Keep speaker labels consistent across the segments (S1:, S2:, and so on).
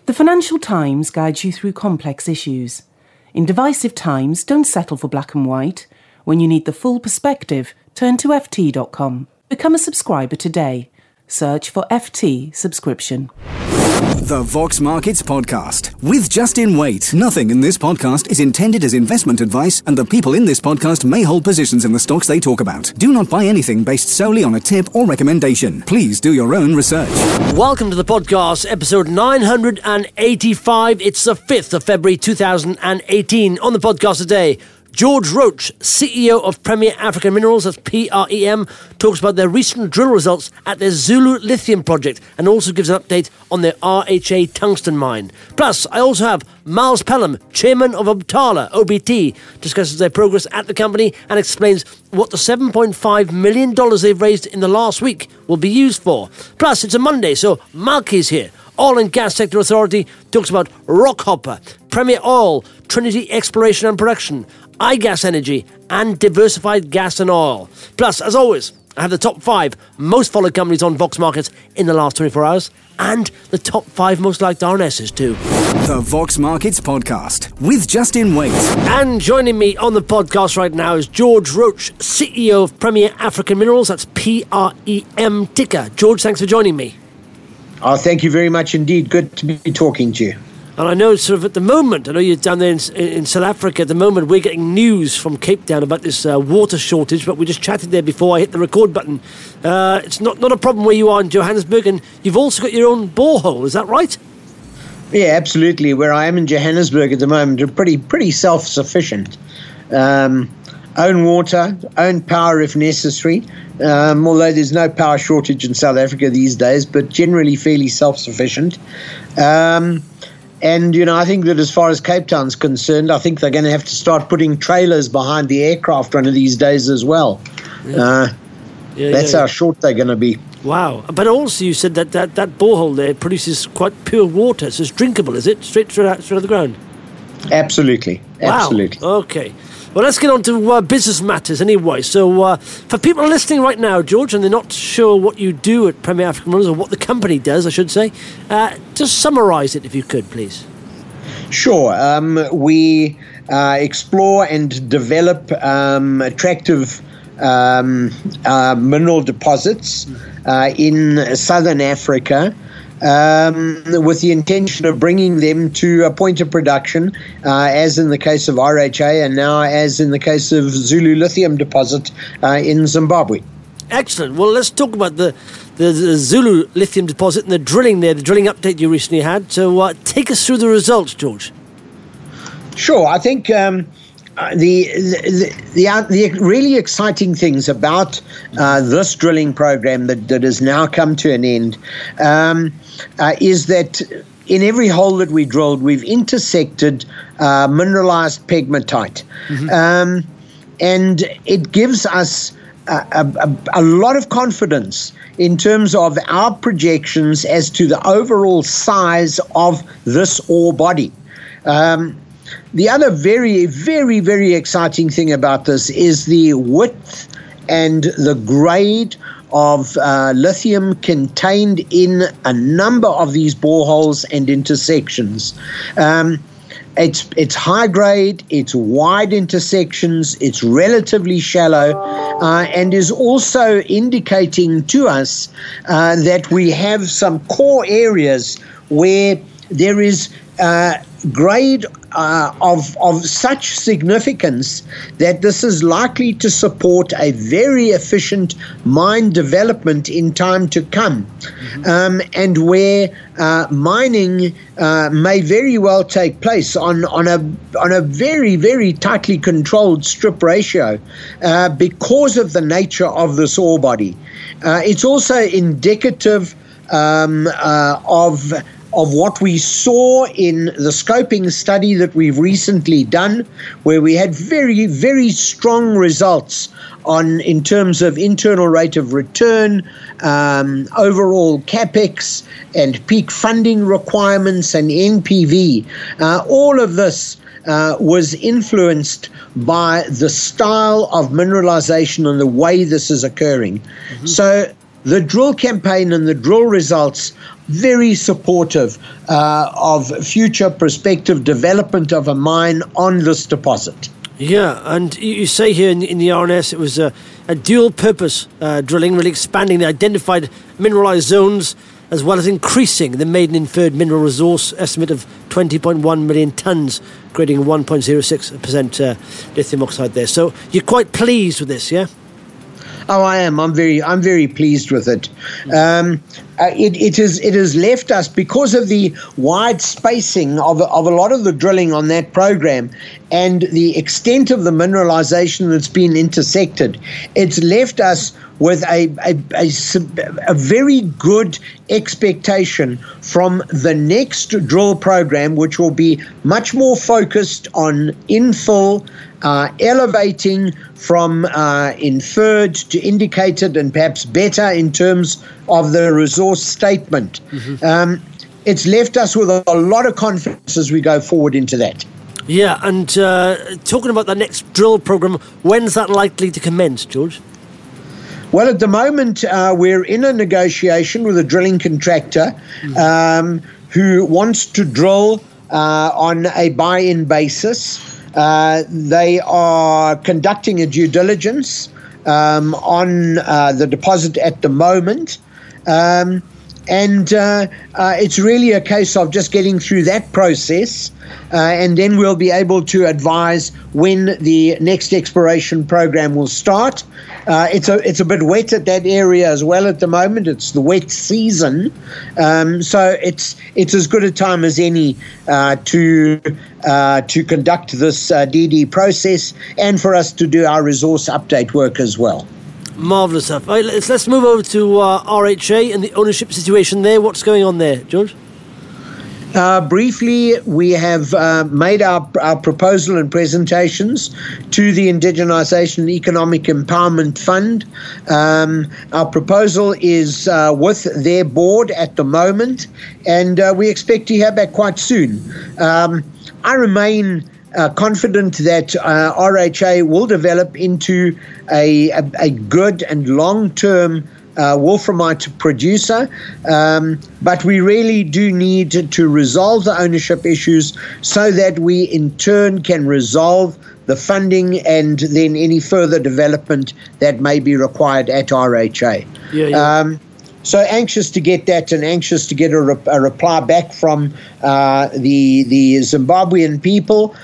S1: The Financial Times guides you through complex issues. In divisive times, don't settle for black and white. When you need the full perspective, turn to ft.com. Become a subscriber today. Search for FT subscription.
S2: The Vox Markets Podcast with Justin Waite. Nothing in this podcast is intended as investment advice, and the people in this podcast may hold positions in the stocks they talk about. Do not buy anything based solely on a tip or recommendation. Please do your own research.
S3: Welcome to the podcast, episode 985. It's the 5th of February 2018. On the podcast today, George Roach, CEO of Premier African Minerals, that's PREM, talks about their recent drill results at their Zulu lithium project and also gives an update on their RHA tungsten mine. Plus, I also have Miles Pelham, chairman of Obtala, OBT, discusses their progress at the company and explains what the $7.5 million they've raised in the last week will be used for. Plus, it's a Monday, so Malky's here. Oil and Gas Sector Authority talks about Rockhopper, Premier Oil, Trinity Exploration and Production, iGas Energy, and Diversified Gas and Oil. Plus, as always, I have the top 5 most followed companies on Vox Markets in the last 24 hours, and the top 5 most liked RNSs too.
S2: The Vox Markets Podcast with Justin Waite.
S3: And joining me on the podcast right now is George Roach, CEO of Premier African Minerals, that's PREM ticker. George, thanks for joining me.
S4: Oh, thank you very much indeed. Good to be talking to you.
S3: And I know sort of at the moment, I know you're down there in South Africa at the moment, we're getting news from Cape Town about this water shortage, but we just chatted there before I hit the record button. It's not a problem where you are in Johannesburg, and you've also got your own borehole, is that right?
S4: Yeah, absolutely. Where I am in Johannesburg at the moment, we're pretty self-sufficient. Own water, own power if necessary, although there's no power shortage in South Africa these days, but generally fairly self-sufficient. And, you know, I think that as far as Cape Town's concerned, I think they're going to have to start putting trailers behind the aircraft one of these days as well. That's how short they're going to be.
S3: Wow. But also you said that borehole there produces quite pure water. So it's drinkable, is it? Straight out of the ground?
S4: Absolutely.
S3: Wow.
S4: Absolutely.
S3: Okay. Well, let's get on to business matters anyway. So for people listening right now, George, and they're not sure what you do at Premier African Minerals, or what the company does, I should say, just summarise it if you could, please.
S4: Sure. We explore and develop attractive mineral deposits in southern Africa, with the intention of bringing them to a point of production, as in the case of RHA and now as in the case of Zulu lithium deposit in Zimbabwe.
S3: Excellent. Well, let's talk about the Zulu lithium deposit and the drilling there, the drilling update you recently had. So take us through the results, George.
S4: Sure. I think the really exciting things about this drilling program that has now come to an end is that in every hole that we drilled, we've intersected mineralized pegmatite. Mm-hmm. And it gives us a lot of confidence in terms of our projections as to the overall size of this ore body. The other very, very, very exciting thing about this is the width and the grade of lithium contained in a number of these boreholes and intersections. It's high grade, it's wide intersections, it's relatively shallow, and is also indicating to us that we have some core areas where there is grade of such significance that this is likely to support a very efficient mine development in time to come, and where mining may very well take place on a very, very tightly controlled strip ratio because of the nature of this ore body. It's also indicative of what we saw in the scoping study that we've recently done, where we had very, very strong results in terms of internal rate of return, overall capex and peak funding requirements and NPV. All of this was influenced by the style of mineralization and the way this is occurring. Mm-hmm. So the drill campaign and the drill results very supportive of future prospective development of a mine on this deposit.
S3: Yeah, and you say here in the RNS it was a dual-purpose drilling, really expanding the identified mineralised zones as well as increasing the maiden inferred mineral resource estimate of 20.1 million tonnes, grading 1.06% lithium oxide there. So you're quite pleased with this, yeah?
S4: Oh, I am. I'm very pleased with it. It has left us, because of the wide spacing of a lot of the drilling on that program and the extent of the mineralization that's been intersected, it's left us with a very good expectation from the next drill program, which will be much more focused on infill, elevating from inferred to indicated, and perhaps better in terms of the resource statement. Mm-hmm. It's left us with a lot of confidence as we go forward into that.
S3: Yeah, and talking about the next drill program, when's that likely to commence, George?
S4: Well, at the moment, we're in a negotiation with a drilling contractor who wants to drill on a buy-in basis. They are conducting a due diligence on the deposit at the moment. And it's really a case of just getting through that process, and then we'll be able to advise when the next exploration program will start. It's a bit wet at that area as well at the moment. It's the wet season, so it's as good a time as any to conduct this DD process, and for us to do our resource update work as well.
S3: Marvellous stuff. Right, let's move over to RHA and the ownership situation there. What's going on there, George?
S4: Briefly, we have made our proposal and presentations to the Indigenisation and Economic Empowerment Fund. Our proposal is with their board at the moment, and we expect to hear back quite soon. I remain confident that RHA will develop into a good and long-term wolframite producer, but we really do need to resolve the ownership issues so that we in turn can resolve the funding and then any further development that may be required at RHA. So anxious to get that, and anxious to get a reply back from the Zimbabwean people.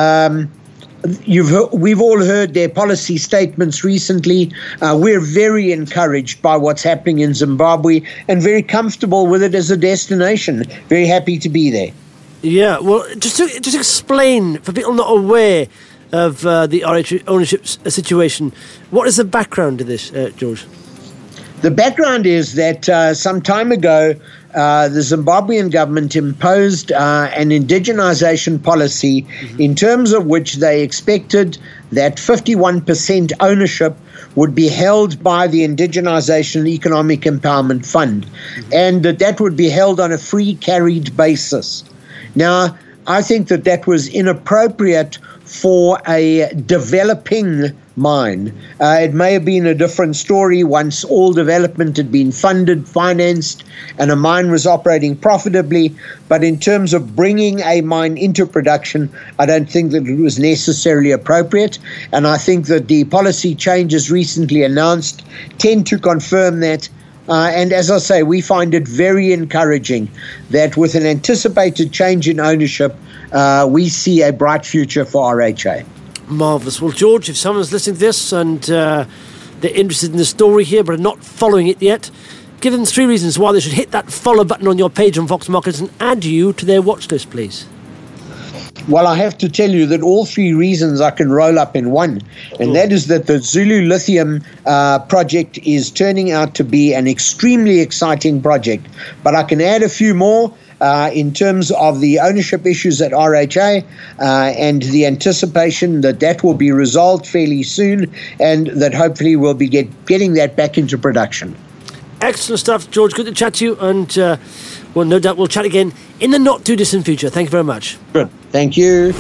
S4: We've all heard their policy statements recently. We're very encouraged by what's happening in Zimbabwe and very comfortable with it as a destination. Very happy to be there.
S3: Yeah, well, just explain for people not aware of the RHA ownership situation. What is the background to this, George?
S4: The background is that some time ago, the Zimbabwean government imposed an indigenisation policy in terms of which they expected that 51% ownership would be held by the Indigenisation and Economic Empowerment Fund, and that would be held on a free carried basis. Now, I think that was inappropriate for a developing mine. It may have been a different story once all development had been funded, financed, and a mine was operating profitably. But in terms of bringing a mine into production, I don't think that it was necessarily appropriate. And I think that the policy changes recently announced tend to confirm that. And as I say, we find it very encouraging that with an anticipated change in ownership, we see a bright future for RHA.
S3: Marvellous. Well, George, if someone's listening to this and they're interested in the story here but are not following it yet, give them 3 reasons why they should hit that follow button on your page on Vox Markets and add you to their watch list, please.
S4: Well, I have to tell you that all 3 reasons I can roll up in one, and that is that the Zulu Lithium project is turning out to be an extremely exciting project. But I can add a few more in terms of the ownership issues at RHA and the anticipation that will be resolved fairly soon, and that hopefully we'll be getting that back into production.
S3: Excellent stuff, George. Good to chat to you, and well, no doubt we'll chat again in the not too distant future. Thank you very much.
S4: Good. Thank you.
S2: The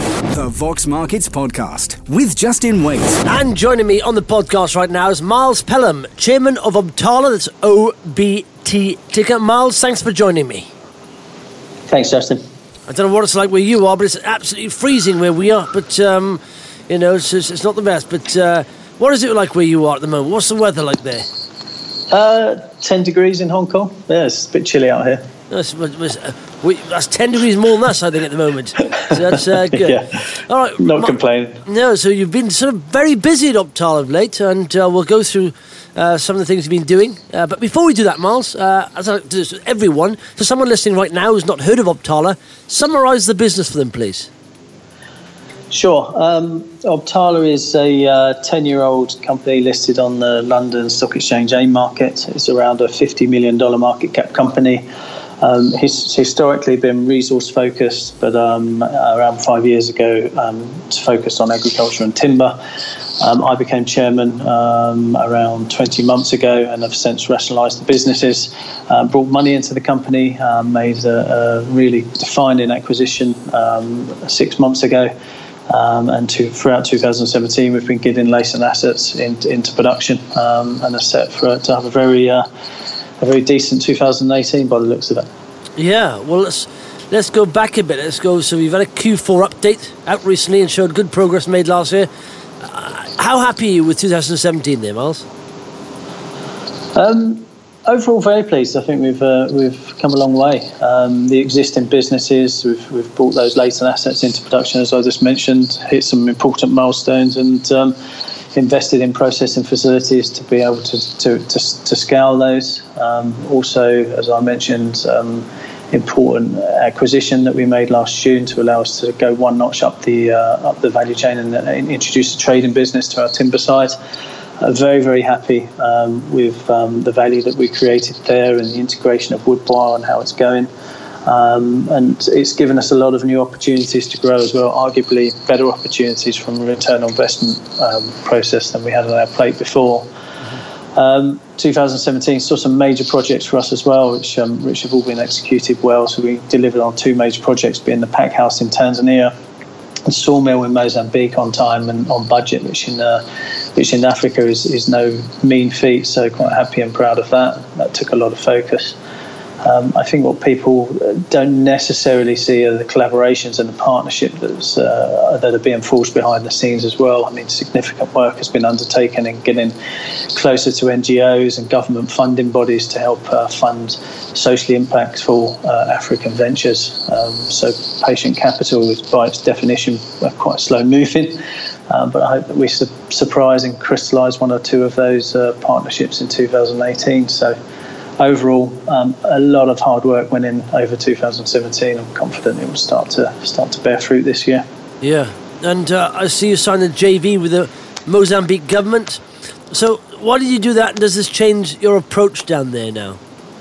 S2: The Vox Markets Podcast with Justin Waite.
S3: And joining me on the podcast right now is Miles Pelham, Chairman of Obtala, that's OBT ticker. Miles, thanks for joining me.
S5: Thanks, Justin.
S3: I don't know what it's like where you are, but it's absolutely freezing where we are. But, it's not the best. But what is it like where you are at the moment? What's the weather like there?
S5: 10 degrees in Hong Kong. Yeah, it's a bit chilly out here.
S3: That's 10 degrees more than us, I think, at the moment. So that's good.
S5: Yeah. All right. Not complaining.
S3: No, so you've been sort of very busy at Obtala of late, and we'll go through some of the things you've been doing. But before we do that, Miles, as I like to do this with everyone, for someone listening right now who's not heard of Obtala, summarise the business for them, please.
S5: Sure. Obtala is a 10-year-old company listed on the London Stock Exchange AIM market. It's around a $50 million market cap company. He's historically been resource focused, but around 5 years ago, focused on agriculture and timber. I became chairman around 20 months ago and have since rationalised the businesses, brought money into the company, made a really defining acquisition 6 months ago. And throughout 2017, we've been getting latent assets into production and are set to have a very decent 2018 by the looks of it.
S3: Yeah, well, let's go back a bit. Let's go. So we've had a Q4 update out recently and showed good progress made last year. How happy are you with 2017 there, Miles?
S5: Overall, very pleased. I think we've come a long way. The existing businesses, we've brought those latent assets into production, as I just mentioned, hit some important milestones, and invested in processing facilities to be able to scale those. Also, as I mentioned, important acquisition that we made last June to allow us to go one notch up the value chain and introduce a trading business to our timber side. Very, very happy with the value that we created there and the integration of Woodbourne and how it's going. And it's given us a lot of new opportunities to grow as well, arguably better opportunities from a return on investment process than we had on our plate before. 2017 saw some major projects for us as well, which have all been executed well. So we delivered on 2 major projects, being the pack house in Tanzania, a sawmill in Mozambique on time and on budget, which in Africa is no mean feat. So quite happy and proud of that. That took a lot of focus. I think what people don't necessarily see are the collaborations and the partnership that are being forged behind the scenes as well. I mean, significant work has been undertaken in getting closer to NGOs and government funding bodies to help fund socially impactful African ventures. So patient capital is, by its definition, quite slow moving. But I hope that we surprise and crystallise 1 or 2 of those partnerships in 2018. So overall, a lot of hard work went in over 2017. I'm confident it will start to bear fruit this year.
S3: Yeah, and I see you signed a JV with the Mozambique government. So why did you do that? Does this change your approach down there now?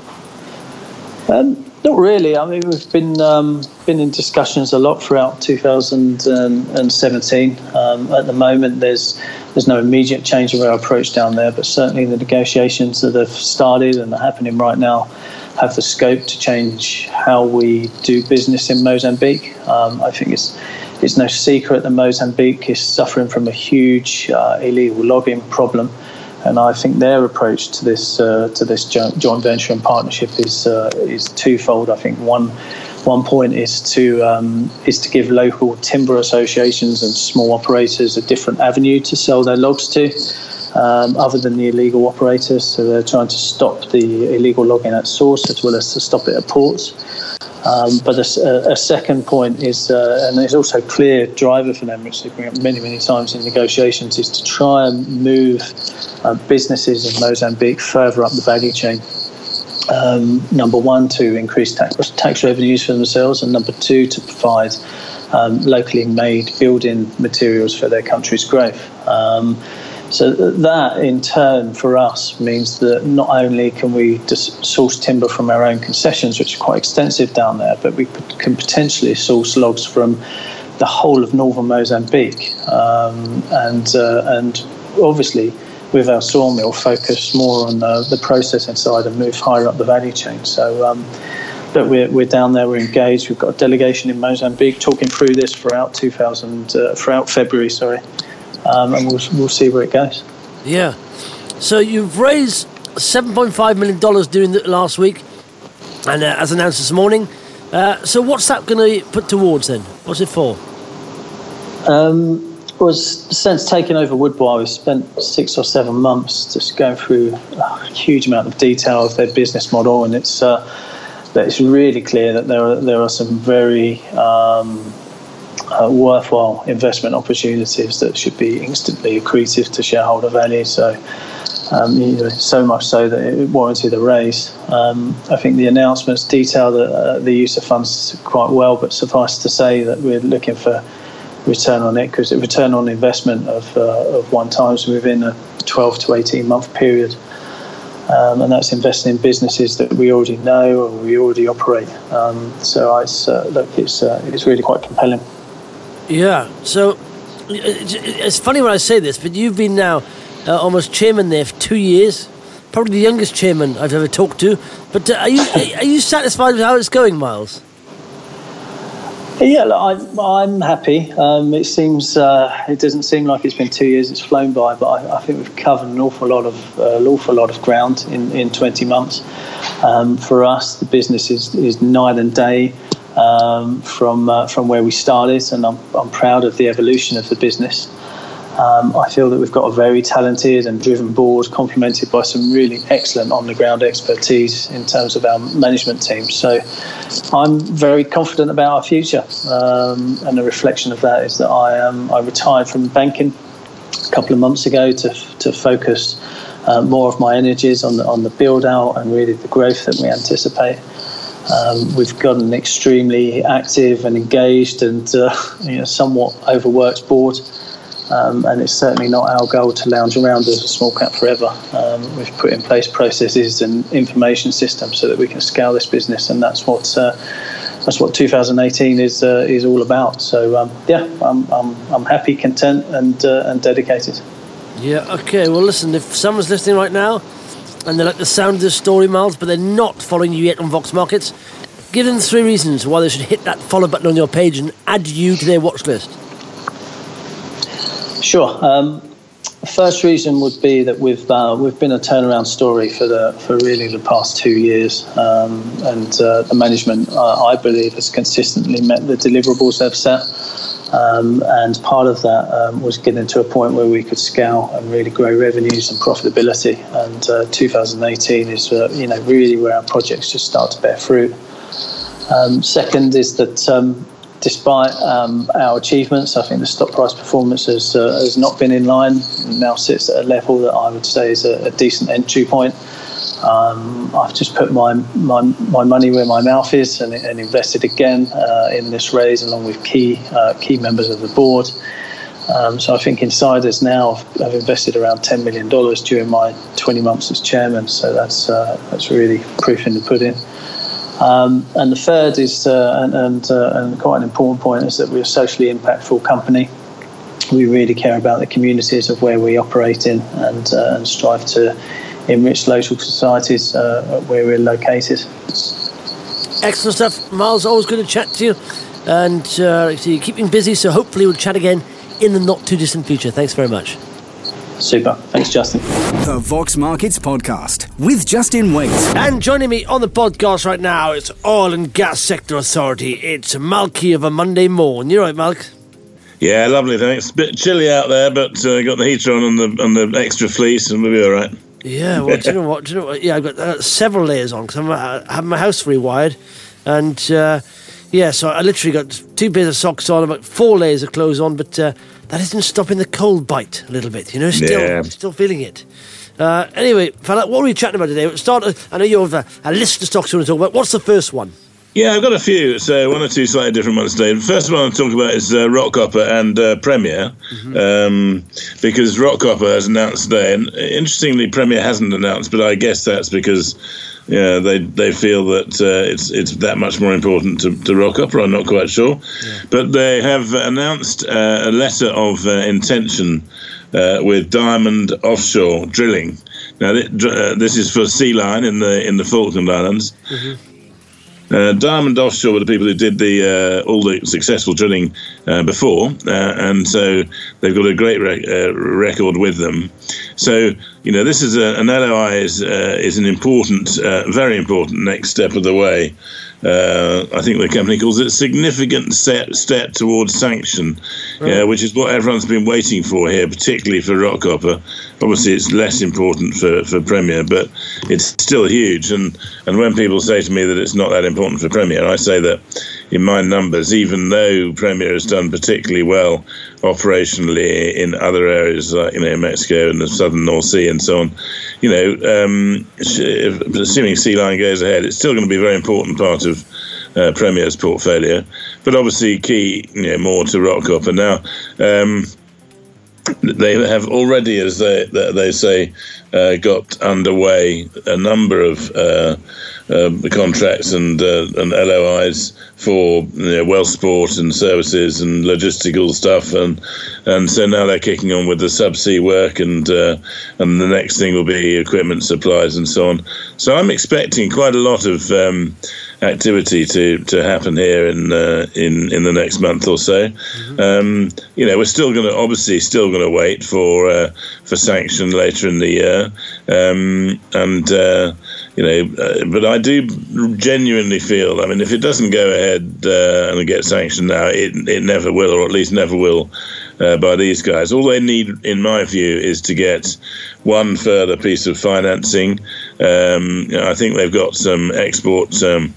S5: Not really. I mean, we've been in discussions a lot throughout 2017. At the moment, there's no immediate change of our approach down there, but certainly the negotiations that have started and are happening right now have the scope to change how we do business in Mozambique. I think it's no secret that Mozambique is suffering from a huge illegal logging problem. And I think their approach to this joint venture and partnership is twofold. I think one point is to give local timber associations and small operators a different avenue to sell their logs to, other than the illegal operators. So they're trying to stop the illegal logging at source as well as to stop it at ports. But a second point is, and there's also a clear driver for them, which they bring up many times in negotiations, is to try and move businesses in Mozambique further up the value chain. Number 1, to increase tax revenues for themselves, and number 2, to provide locally made building materials for their country's growth. So that, in turn, for us, means that not only can we just source timber from our own concessions, which are quite extensive down there, but we can potentially source logs from the whole of northern Mozambique. And obviously, with our sawmill, focus more on the processing side and move higher up the value chain. So But we're down there, we're engaged. We've got a delegation in Mozambique talking through this throughout February, and we'll see where it goes.
S3: Yeah. So you've raised $7.5 million during the last week, and as announced this morning. So what's that going to put towards then? What's it for?
S5: Since taking over Woodbourne, we've spent 6 or 7 months just going through a huge amount of detail of their business model, and it's really clear that there are some very worthwhile investment opportunities that should be instantly accretive to shareholder value. So, so much so that it warranted a raise. I think the announcements detail the use of funds quite well, but suffice to say that we're looking for return on investment of 1 times within a 12 to 18 month period. And that's investing in businesses that we already know or we already operate. So it's really quite compelling.
S3: Yeah. So it's funny when I say this, but you've been now almost chairman there for 2 years, probably the youngest chairman I've ever talked to. But are you satisfied with how it's going, Miles?
S5: Yeah, I'm happy. It doesn't seem like it's been 2 years. It's flown by, but I think we've covered an awful lot of ground in 20 months. For us, the business is night and day from where we started, and I'm proud of the evolution of the business. I feel that we've got a very talented and driven board, complemented by some really excellent on-the-ground expertise in terms of our management team. So I'm very confident about our future, and a reflection of that is that I retired from banking a couple of months ago to focus more of my energies on the build-out and really the growth that we anticipate. We've got an extremely active and engaged and somewhat overworked board. And it's certainly not our goal to lounge around as a small cap forever. We've put in place processes and information systems so that we can scale this business, and that's what 2018 is all about. So I'm happy, content, and dedicated.
S3: Yeah. Okay. Well, listen. If someone's listening right now and they like the sound of this story, Miles, but they're not following you yet on Vox Markets, give them 3 reasons why they should hit that follow button on your page and add you to their watch list. Sure.
S5: The first reason would be that we've been a turnaround story for really the past 2 years, and the management, I believe, has consistently met the deliverables they've set, and part of that was getting to a point where we could scale and really grow revenues and profitability. And 2018 is really where our projects just start to bear fruit. Second is that. Despite our achievements, I think the stock price performance has not been in line. It now sits at a level that I would say is a decent entry point. I've just put my money where my mouth is and invested again in this raise along with key members of the board. So I think insiders now have invested around $10 million during my 20 months as chairman. So that's really proof in the pudding. And the third is, and quite an important point, is that we're a socially impactful company. We really care about the communities of where we operate in and strive to enrich local societies where we're located.
S3: Excellent stuff. Miles, always good to chat to you. And you're keeping busy, so hopefully we'll chat again in the not-too-distant future. Thanks very much.
S5: Super. Thanks, Justin.
S2: The Vox Markets Podcast with Justin Waite.
S3: And joining me on the podcast right now, it's Oil and Gas Sector Authority. It's Malky of a Monday morning. You right, Malk?
S6: Yeah, lovely, thanks. A bit chilly out there, but got the heater on the extra fleece, and we'll be all right.
S3: Yeah, well, do you know what? Yeah, I've got several layers on because I'm having my house rewired, and so I literally got 2 pairs of socks on, about 4 layers of clothes on, but that isn't stopping the cold bite a little bit, still feeling it. Anyway, fella, what were we chatting about today? I know you have a list of stocks you want to talk about. What's the first one?
S6: Yeah, I've got a few, so 1 or 2 slightly different ones today. The first one I'll talk about is Rockhopper and Premier, because Rockhopper has announced today, and interestingly, Premier hasn't announced, but I guess that's because they feel that it's that much more important to Rockhopper. I'm not quite sure, but they have announced a letter of intention with Diamond Offshore Drilling. Now, this is for Sea Line in the Falkland Islands. Diamond Offshore were the people who did all the successful drilling before, and so they've got a great record with them. So, this is an LOI is an important, very important next step of the way. I think the company calls it a significant step towards sanction, which is what everyone's been waiting for here, particularly for Rockhopper. Obviously, it's less important for Premier, but it's still huge. And when people say to me that it's not that important for Premier, I say that in my numbers, even though Premier has done particularly well operationally in other areas like Mexico and the southern North Sea and so on, assuming Sea Lion goes ahead, it's still going to be a very important part of Premier's portfolio, but obviously key more to Rockhopper. Now they have already, as they say, got underway a number of contracts and LOIs for well sport and services and logistical stuff, and so now they're kicking on with the subsea work, and the next thing will be equipment supplies and so on. So I'm expecting quite a lot of activity to happen here in the next month or so. Mm-hmm. We're still going to wait for sanction later in the year, but I do genuinely feel, if it doesn't go ahead and get sanctioned now, it never will, or at least never will by these guys. All they need, in my view, is to get one further piece of financing. I think they've got some export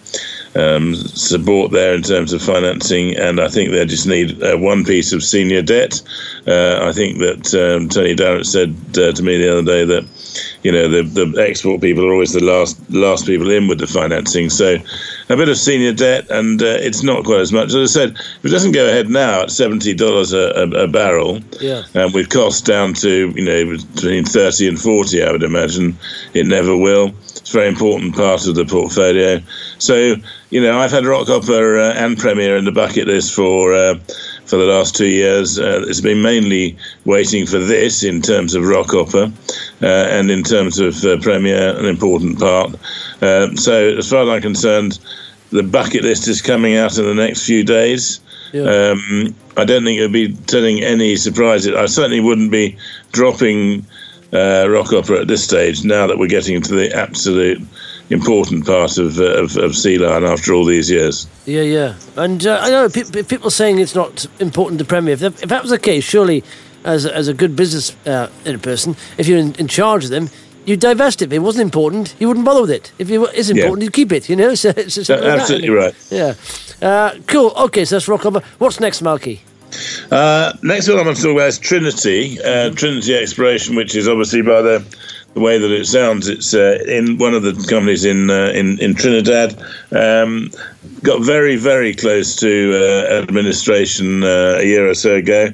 S6: support there in terms of financing, and I think they just need one piece of senior debt. I think that Tony Darrett said to me the other day that the export people are always the last people in with the financing. So a bit of senior debt, and it's not quite as much. As I said, if it doesn't go ahead now at $70 a barrel, and with costs down to between 30 and 40, I would imagine it never will. It's a very important part of the portfolio. So I've had Rockhopper and Premier in the bucket list for the last 2 years. It's been mainly waiting for this in terms of Rockhopper, and in terms of Premier, an important part. So as far as I'm concerned, the bucket list is coming out in the next few days. Yeah. I don't think it would be telling any surprises. I certainly wouldn't be dropping Rockhopper at this stage, now that we're getting into the absolute important part of Sea Lion after all these years. Yeah.
S3: And I know people saying it's not important to Premier. If that was the case, surely as a good business person, if you're in charge of them, you divest it. If it wasn't important, you wouldn't bother with it. If it is important, you keep it. So it's
S6: absolutely right.
S3: Yeah. Cool. Okay, so that's Rockhopper. What's next, Malky?
S6: Next one I'm going to talk about is Trinity. Trinity Exploration, which is obviously by the way that it sounds, it's in one of the companies in Trinidad. Got very, very close to administration a year or so ago.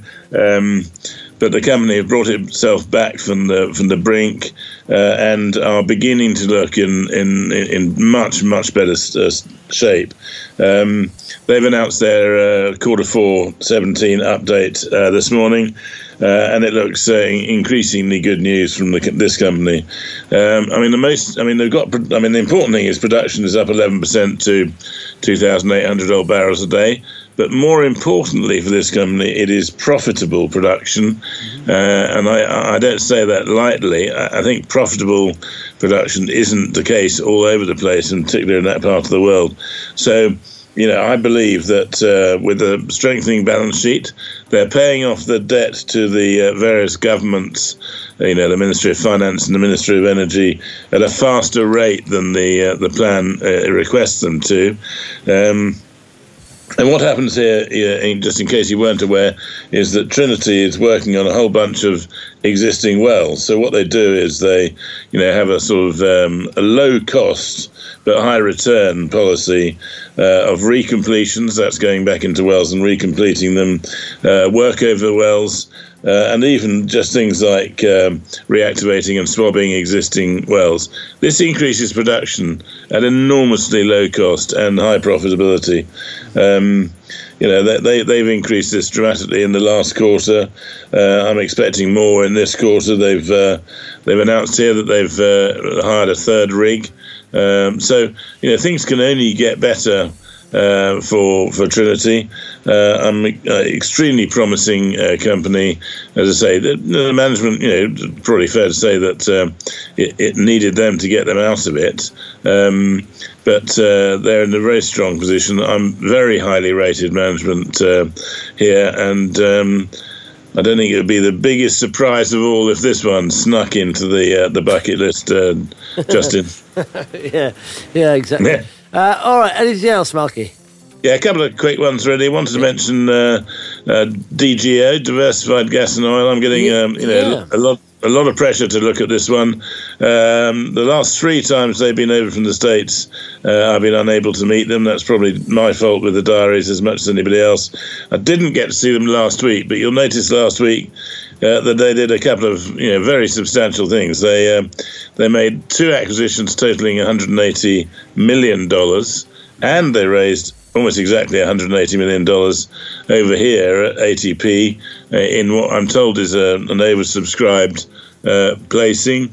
S6: But the company have brought itself back from the brink, and are beginning to look in much, much better shape. They've announced their Q4 17 update this morning, and it looks increasingly good news from this company. The important thing is production is up 11% to 2,800 oil barrels a day. But more importantly for this company, it is profitable production. And I don't say that lightly. I think profitable production isn't the case all over the place, and particularly in that part of the world. So, I believe that with a strengthening balance sheet, they're paying off the debt to the various governments, the Ministry of Finance and the Ministry of Energy, at a faster rate than the plan requests them to. And what happens here, just in case you weren't aware, is that Trinity is working on a whole bunch of existing wells. So what they do is they, have a sort of a low cost but high return policy of recompletions. That's going back into wells and recompleting them, work over wells, and even just things like reactivating and swabbing existing wells. This increases production at enormously low cost and high profitability. They've increased this dramatically in the last quarter. I'm expecting more in this quarter. They've announced here that they've hired a third rig So things can only get better for Trinity. Extremely promising company. As I say, the management, probably fair to say that it needed them to get them out of it. But they're in a very strong position. I'm very highly rated management here, and I don't think it would be the biggest surprise of all if this one snuck into the bucket list, Justin.
S3: Yeah, exactly. Yeah. All right, anything else, Malky?
S6: Yeah, a couple of quick ones, really. I wanted to mention DGO, Diversified Gas and Oil. I'm getting a lot of pressure to look at this one. The last 3 times they've been over from the States, I've been unable to meet them. That's probably my fault with the diaries as much as anybody else. I didn't get to see them last week, but you'll notice last week that they did a couple of very substantial things. They made 2 acquisitions totaling $180 million, and they raised almost exactly $180 million over here at ATP in what I'm told is an oversubscribed placing,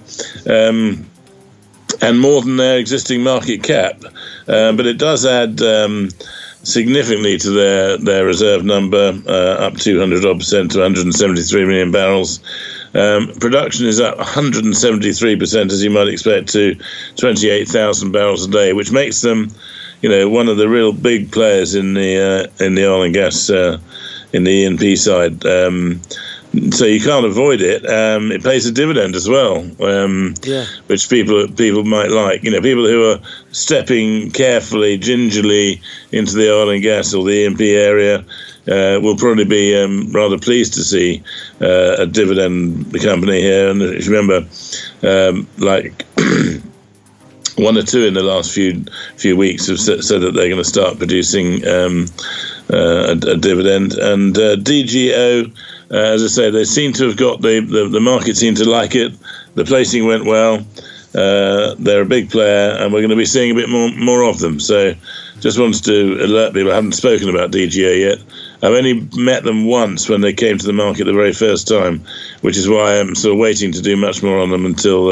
S6: and more than their existing market cap. But it does add significantly to their reserve number, up 200% to 173 million barrels. Production is up 173%, as you might expect, to 28,000 barrels a day, which makes them one of the real big players in the oil and gas in the E&P side. So you can't avoid it. It pays a dividend as well, which people might like. People who are stepping carefully, gingerly into the oil and gas or the E&P area will probably be rather pleased to see a dividend company here. And if you remember, like 1 or 2 in the last few weeks have said that they're going to start producing a dividend. And DGO, as I say, they seem to have got the market seemed to like it. The placing went well. They're a big player, and we're going to be seeing a bit more of them. So just wanted to alert people. I haven't spoken about DGO yet. I've only met them once when they came to the market the very first time, which is why I'm sort of waiting to do much more on them until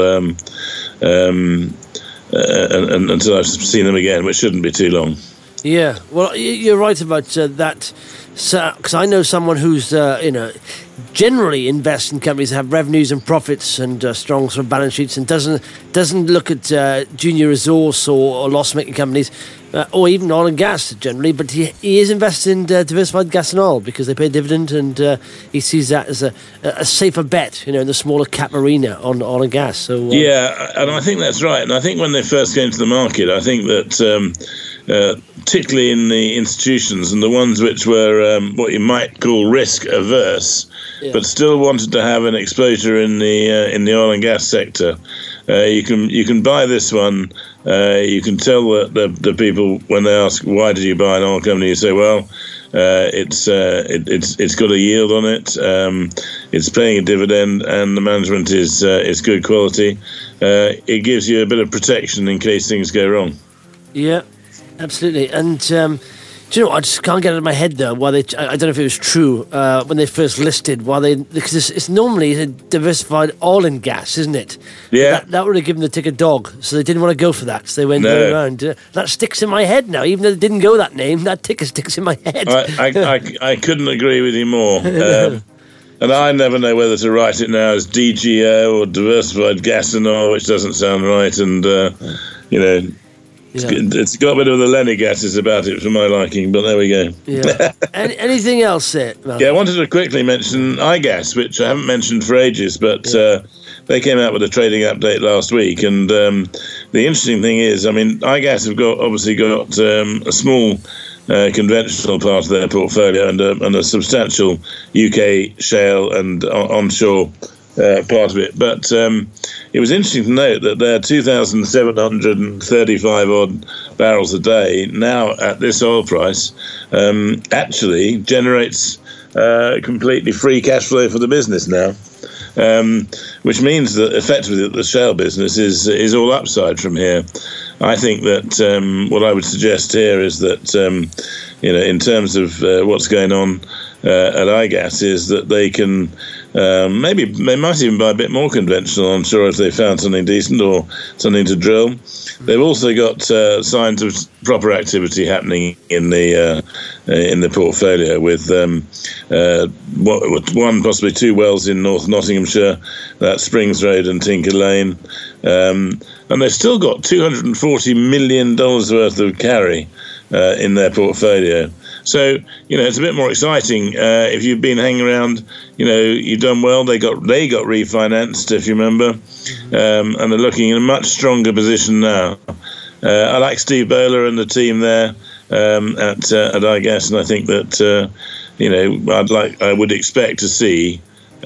S6: until I've seen them again, which shouldn't be too long.
S3: Yeah, well, you're right about that, because I know someone who's, generally invests in companies that have revenues and profits and strong sort of balance sheets, and doesn't look at junior resource or loss-making companies, or even oil and gas generally, but he is invested in Diversified Gas and Oil because they pay a dividend, and he sees that as a safer bet, in the smaller cap arena on oil and gas. So
S6: yeah, and I think that's right. And I think when they first came to the market, I think that particularly in the institutions and the ones which were what you might call risk averse, but still wanted to have an exposure in the oil and gas sector, you can buy this one. You can tell the people when they ask why did you buy an oil company, you say, well, it's got a yield on it, it's paying a dividend, and the management is good quality. It gives you a bit of protection in case things go wrong.
S3: Yeah, absolutely. And do you know, I just can't get it in my head though why I don't know if it was true when they first listed, because it's normally a diversified oil and gas, isn't it?
S6: Yeah.
S3: That would have given the ticker dog, so they didn't want to go for that, so they went around. That sticks in my head now, even though they didn't go that name, that ticker sticks in my head.
S6: I couldn't agree with you more. And I never know whether to write it now as DGO or Diversified Gas and Oil, which doesn't sound right, and It's got a bit of the Lenny gases about it for my liking, but there we go.
S3: Yeah. Anything else there, Malcolm?
S6: Yeah, I wanted to quickly mention iGas, which I haven't mentioned for ages, but they came out with a trading update last week. And the interesting thing is, I mean, iGas have obviously got a small conventional part of their portfolio and a substantial UK shale and onshore part of it. But it was interesting to note that their 2,735 odd barrels a day now at this oil price actually generates completely free cash flow for the business now, which means that effectively the shale business is all upside from here. I think that what I would suggest here is that in terms of what's going on at iGas, is that they can maybe they might even buy a bit more conventional, I'm sure, if they found something decent or something to drill. They've also got signs of proper activity happening in the portfolio, with one, possibly two wells in North Nottinghamshire, that's Springs Road and Tinker Lane, and they've still got $240 million worth of carry in their portfolio. So, it's a bit more exciting. If you've been hanging around, you've done well. They got refinanced, if you remember, and they're looking in a much stronger position now. I like Steve Bowler and the team there at iGas, and I think that I would expect to see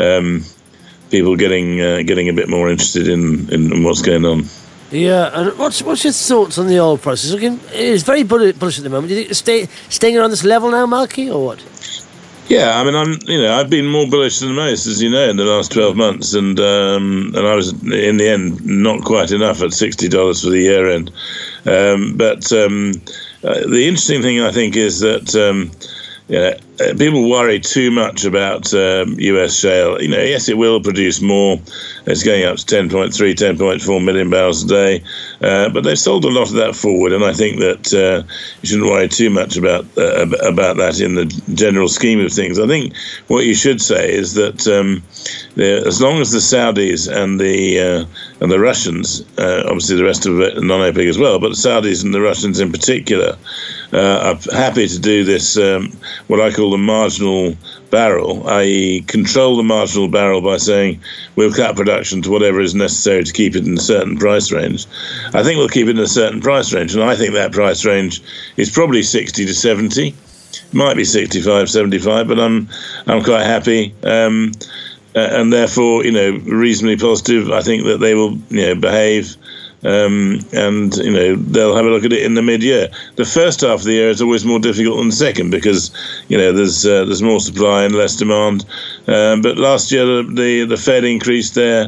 S6: people getting a bit more interested in what's going on.
S3: Yeah, and what's your thoughts on the oil prices? It's very bullish at the moment. Do you think it's staying around this level now, Malky, or what?
S6: Yeah, I mean, I've been more bullish than most, as you know, in the last 12 months, and I was in the end not quite enough at $60 for the year end. But the interesting thing, I think, is that people worry too much about US shale. Yes, it will produce more. It's going up to 10.4 million barrels a day. But they've sold a lot of that forward, and I think that you shouldn't worry too much about that in the general scheme of things. I think what you should say is that as long as the Saudis and the Russians, obviously the rest of it non-OPEC as well, but the Saudis and the Russians in particular, are happy to do this, what I call the marginal barrel, i.e. control the marginal barrel by saying we'll cut production to whatever is necessary to keep it in a certain price range. I think we'll keep it in a certain price range, and I think that price range is probably 60 to 70, might be 65, 75, but I'm quite happy, and therefore, reasonably positive. I think that they will, behave. And they'll have a look at it in the mid-year. The first half of the year is always more difficult than the second because there's more supply and less demand. But last year the Fed increased their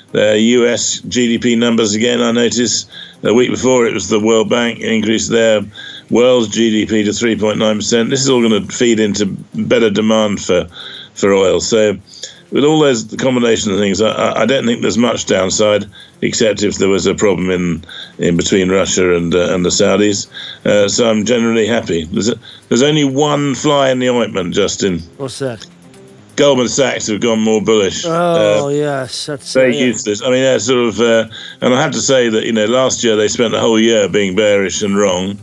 S6: US GDP numbers again. I noticed the week before it was the World Bank increased their world GDP to 3.9%. This is all going to feed into better demand for oil. So, with all those combination of things, I don't think there's much downside, except if there was a problem in between Russia and the Saudis. So I'm generally happy. There's only one fly in the ointment, Justin.
S3: What's that?
S6: Goldman Sachs have gone more bullish.
S3: Oh, yes. That's
S6: very useless. I mean, they're sort of... and I have to say that, last year they spent the whole year being bearish and wrong.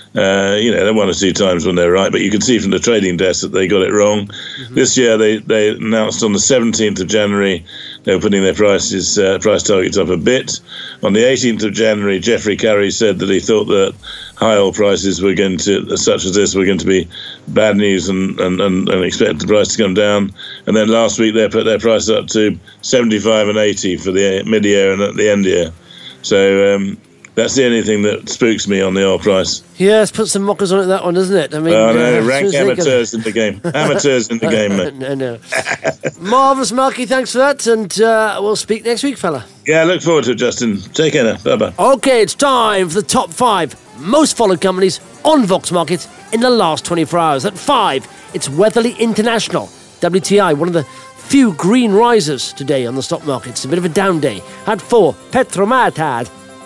S6: There one or two times when they're right, but you can see from the trading desk that they got it wrong. Mm-hmm. This year they announced on the 17th of January they were putting their price targets up a bit. On the 18th of January, Jeffrey Curry said that he thought that high oil prices were going to, such as this, were going to be bad news and expect the price to come down. And then last week they put their price up to 75 and 80 for the mid-year and at the end year. So that's the only thing that spooks me on the oil price.
S3: Yeah, it's put some mockers on it, that one, doesn't it? I mean,
S6: rank amateurs in the game. Amateurs in the game, mate.
S3: No. Marvellous, Malky, thanks for that, and we'll speak next week, fella.
S6: Yeah, look forward to it, Justin. Take care now. Bye-bye.
S3: Okay, it's time for the top 5 most followed companies on Vox Market in the last 24 hours. At 5, it's Weatherly International, WTI, one of the few green risers today on the stock market. It's a bit of a down day. At 4, Petromatad,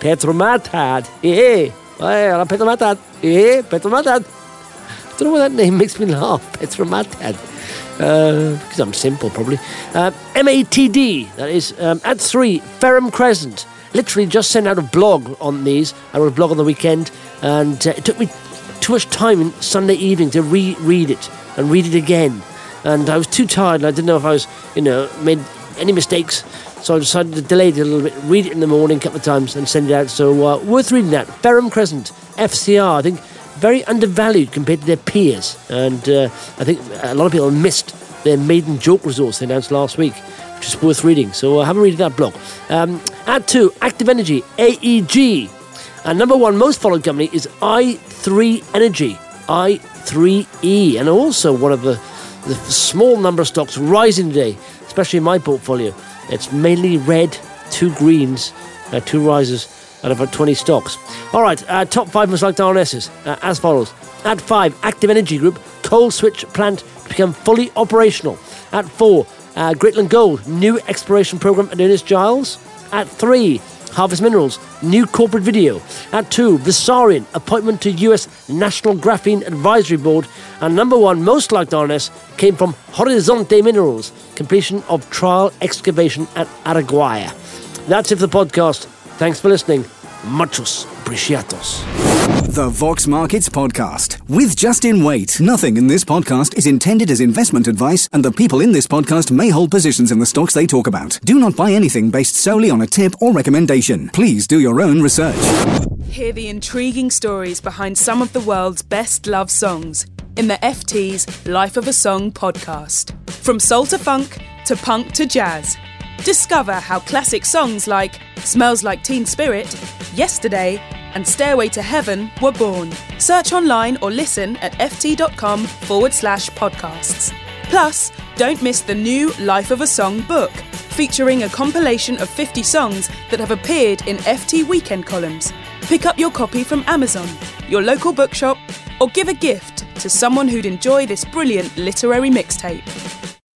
S3: Petromatad. I don't know why that name makes me laugh, Petromatad. Because I'm simple, probably. MATD, that is. At 3, Ferrum Crescent. Literally just sent out a blog on these. I wrote a blog on the weekend, and it took me too much time in Sunday evening to reread it and read it again. And I was too tired, and I didn't know if I was, made any mistakes. So I decided to delay it a little bit, read it in the morning a couple of times and send it out. So worth reading that. Ferrum Crescent, FCR, I think very undervalued compared to their peers. And I think a lot of people missed their maiden joke resource they announced last week, which is worth reading. So have a read of that blog. At 2, Active Energy, AEG. And number 1 most followed company is i3 Energy, I3E. And also one of the small number of stocks rising today, especially in my portfolio. It's mainly red, 2 greens, 2 risers, and about 20 stocks. All right, top 5 most liked RNSs as follows. At 5, Active Energy Group, coal switch plant to become fully operational. At 4, Greatland Gold, new exploration program at Ernest Giles. At 3, Harvest Minerals, new corporate video. At 2, Visarion, appointment to US National Graphene Advisory Board. And number 1, most liked RNS, came from Horizonte Minerals, completion of trial excavation at Araguaia. That's it for the podcast. Thanks for listening. Muchos apreciados.
S2: The Vox Markets Podcast with Justin Waite. Nothing in this podcast is intended as investment advice, and the people in this podcast may hold positions in the stocks they talk about. Do not buy anything based solely on a tip or recommendation. Please do your own research.
S7: Hear the intriguing stories behind some of the world's best love songs in the FT's Life of a Song podcast. From soul to funk to punk to jazz. Discover how classic songs like Smells Like Teen Spirit, Yesterday, and Stairway to Heaven were born. Search online or listen at ft.com/podcasts. Plus, don't miss the new Life of a Song book, featuring a compilation of 50 songs that have appeared in FT weekend columns. Pick up your copy from Amazon, your local bookshop, or give a gift to someone who'd enjoy this brilliant literary mixtape.